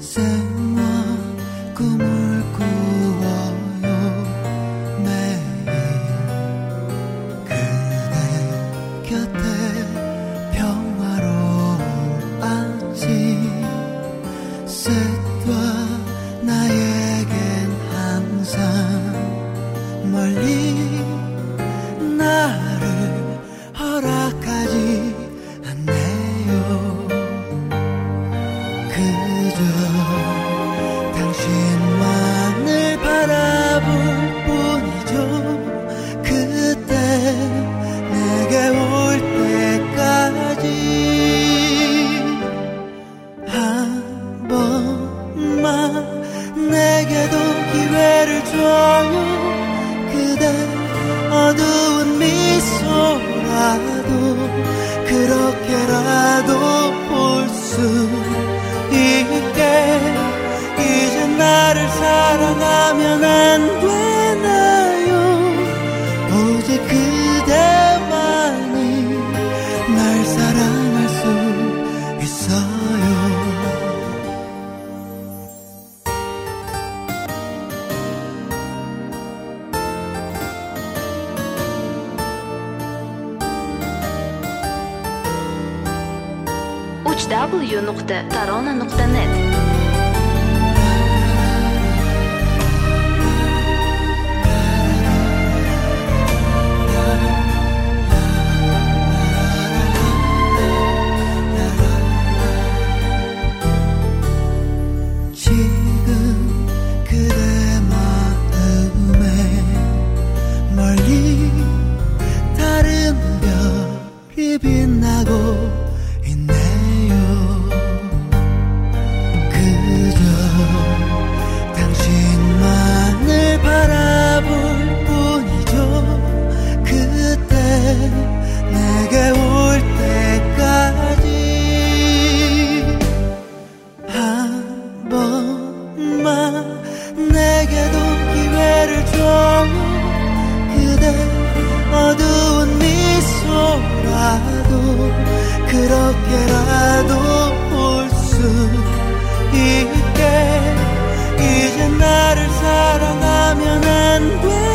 생활 꿈을 꾸어요. 매일 그대 곁에 평화로운 아침 새와 나에겐 항상 멀리 나를 허락하지 않네요. 그저 당신만을 바라볼 뿐이죠. 그때 내게 올 때까지 한 번만 내게도 기회를 줘요. 그대 어두운 미소라도 그렇게라도 볼 수 있게. 이제 나를 사랑하면 안 되나요? 오직 그대만이 날 사랑할 수 있어요. www.tarona.net 지금 그대 마음에 멀리 다른 별이 빛나고 있네요. 그저 당신만을 바라볼 뿐이죠. 그때 내게 올 때까지 한 번만 내게도 기회를 줘요. 그대 어두운 미소라도 그렇게라도 볼 수 있게. 이제 나를 사랑하면 안 돼.